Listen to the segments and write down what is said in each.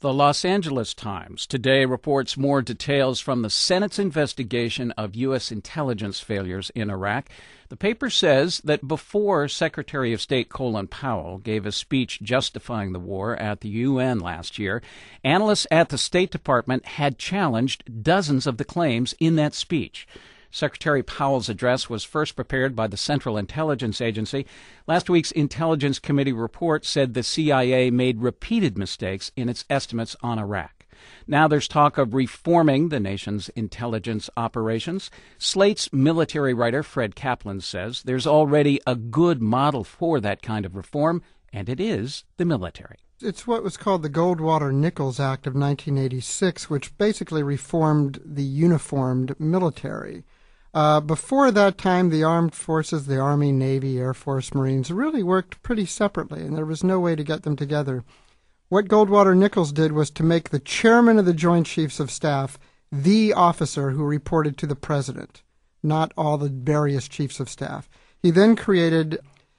The Los Angeles Times today reports more details from the Senate's investigation of U.S. intelligence failures in Iraq. The paper says that before Secretary of State Colin Powell gave a speech justifying the war at the UN last year, analysts at the State Department had challenged dozens of the claims in that speech. Secretary Powell's address was first prepared by the Central Intelligence Agency. Last week's Intelligence Committee report said the CIA made repeated mistakes in its estimates on Iraq. Now there's talk of reforming the nation's intelligence operations. Slate's military writer Fred Kaplan says there's already a good model for that kind of reform, and it is the military. It's what was called the Goldwater-Nichols Act of 1986, which basically reformed the uniformed military. Before that time, the armed forces, the Army, Navy, Air Force, Marines, really worked pretty separately, and there was no way to get them together. What Goldwater-Nichols did was to make the chairman of the Joint Chiefs of Staff the officer who reported to the president, not all the various chiefs of staff. He then created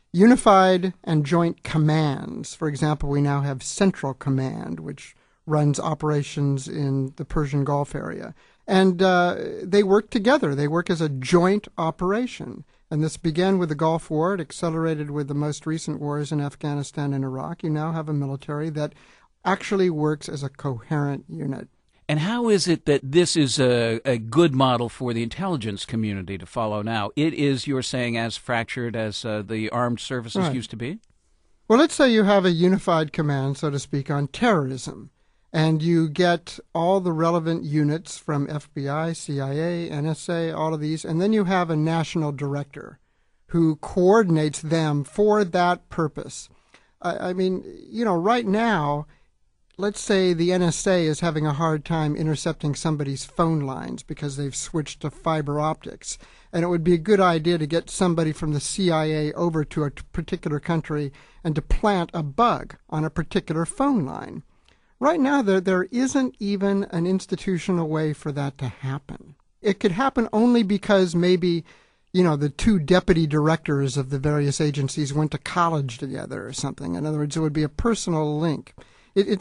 unified and joint commands. For example, we now have Central Command, which runs operations in the Persian Gulf area. And they work together. They work as a joint operation. And this began with the Gulf War. It accelerated with the most recent wars in Afghanistan and Iraq. You now have a military that actually works as a coherent unit. And how is it that this is a good model for the intelligence community to follow now? It is, you're saying, as fractured as the armed services used to be? Well, let's say you have a unified command, so to speak, on terrorism. And you get all the relevant units from FBI, CIA, NSA, all of these, and then you have a national director who coordinates them for that purpose. I mean, right now, let's say the NSA is having a hard time intercepting somebody's phone lines because they've switched to fiber optics. And it would be a good idea to get somebody from the CIA over to a particular country and to plant a bug on a particular phone line. Right now, there isn't even an institutional way for that to happen. It could happen only because maybe, the two deputy directors of the various agencies went to college together or something. In other words, it would be a personal link. It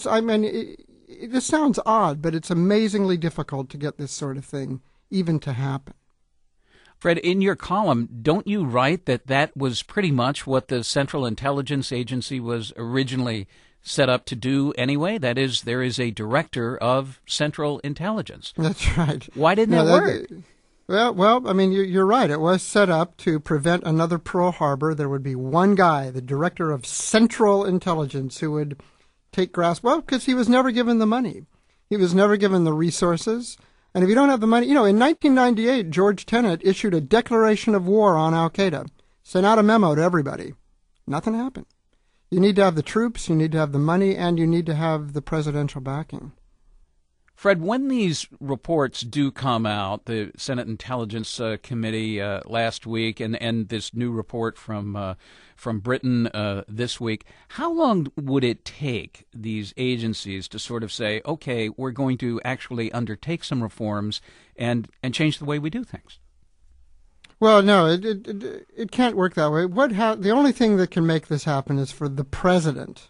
just sounds odd, but it's amazingly difficult to get this sort of thing even to happen. Fred, in your column, don't you write that was pretty much what the Central Intelligence Agency was originally set up to do anyway? That is, there is a director of Central Intelligence. That's right. Why didn't it work? Well, I mean, you're right. It was set up to prevent another Pearl Harbor. There would be one guy, the director of Central Intelligence, who would take grasp. Well, because he was never given the money. He was never given the resources. And if you don't have the money, in 1998, George Tenet issued a declaration of war on al-Qaeda, sent out a memo to everybody. Nothing happened. You need to have the troops, you need to have the money, and you need to have the presidential backing. Fred, when these reports do come out, the Senate Intelligence Committee last week and this new report from Britain this week, how long would it take these agencies to sort of say, okay, we're going to actually undertake some reforms and change the way we do things? Well, no, it can't work that way. The only thing that can make this happen is for the president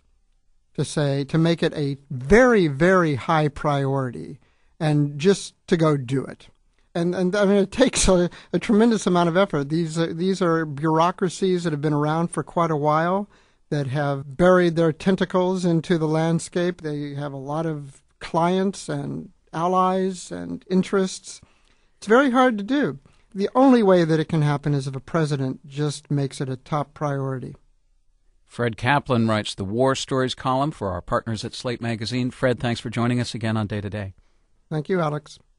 to make it a very, very high priority and just to go do it. And I mean, it takes a tremendous amount of effort. These are bureaucracies that have been around for quite a while, that have buried their tentacles into the landscape. They have a lot of clients and allies and interests. It's very hard to do. The only way that it can happen is if a president just makes it a top priority. Fred Kaplan writes the War Stories column for our partners at Slate Magazine. Fred, thanks for joining us again on Day to Day. Thank you, Alex.